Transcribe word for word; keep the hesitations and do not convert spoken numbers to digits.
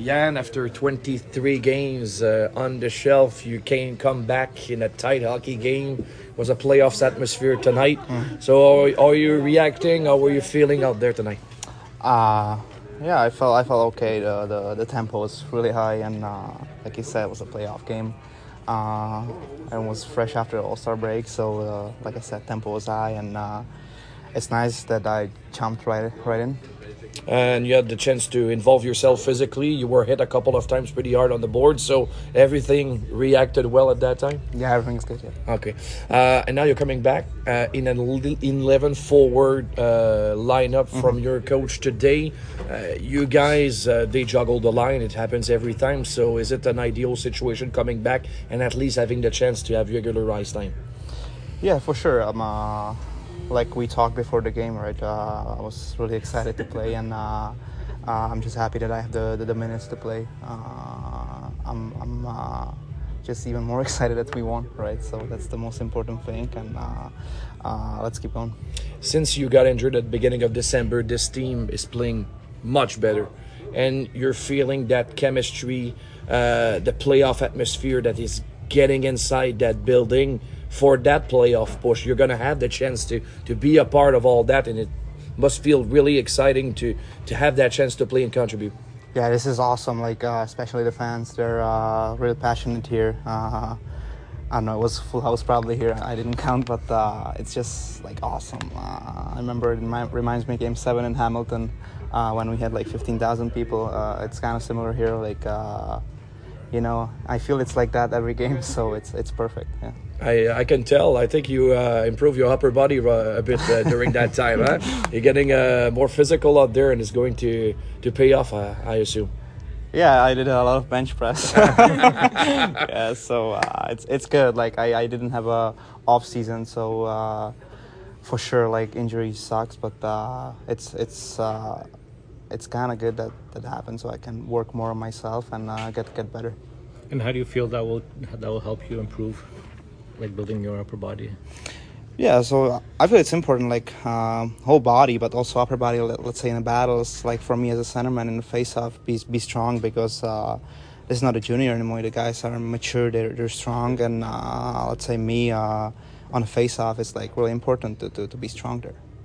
Jan, after twenty-three games uh, on the shelf, you can come back in a tight hockey game. It was a playoffs atmosphere tonight. Mm. So, how are you reacting? How were you feeling out there tonight? Uh, yeah, I felt I felt okay. The the, the tempo was really high, and uh, like you said, it was a playoff game. Uh, and it was fresh after the All Star break, so uh, like I said, tempo was high, and uh, it's nice that I jumped right right in. And you had the chance to involve yourself physically. You were hit a couple of times pretty hard on the board, so everything reacted well at that time? Yeah, everything's good, yeah. Okay. Uh, and now you're coming back uh, in an eleven forward uh, lineup from Mm-hmm. your coach today. Uh, you guys, uh, they juggle the line. It happens every time. So is it an ideal situation coming back and at least having the chance to have regular ice time? Yeah, for sure. Um, uh, like we talked before the game, right? Uh, I was really excited to play, and uh, uh, I'm just happy that I have the, the, the minutes to play. Uh, I'm, I'm uh, just even more excited that we won, right? So that's the most important thing, and uh, uh, let's keep on. Since you got injured at the beginning of December, this team is playing much better, and you're feeling that chemistry, uh, the playoff atmosphere that is getting inside that building for that playoff push. You're going to have the chance to to be a part of all that, and it must feel really exciting to to have that chance to play and contribute. Yeah, this is awesome. Like uh, especially the fans, they're uh, really passionate here. Uh, I don't know, it was full house probably here. I didn't count, but uh, it's just like awesome. Uh, I remember it remi- reminds me of Game Seven in Hamilton uh, when we had like fifteen thousand people. Uh, it's kind of similar here. Like uh, you know, I feel it's like that every game, so it's it's perfect. Yeah. I, I can tell. I think you uh, improve your upper body uh, a bit uh, during that time. Huh? You're getting uh, more physical out there, and it's going to, to pay off, uh, I assume. Yeah, I did a lot of bench press. Yeah, so uh, it's it's good. Like I, I didn't have a off season, so uh, for sure, like injury sucks, but uh, it's it's uh, it's kind of good that that happened, so I can work more on myself and uh, get get better. And how do you feel that will that will help you improve, like building your upper body? Yeah, so I feel it's important, like um, whole body, but also upper body. Let, let's say in the battles, like for me as a centerman in the face-off, be be strong because uh, this is not a junior anymore. The guys are mature, they're they're strong, and uh, let's say me uh, on a face-off is like really important to, to to be strong there.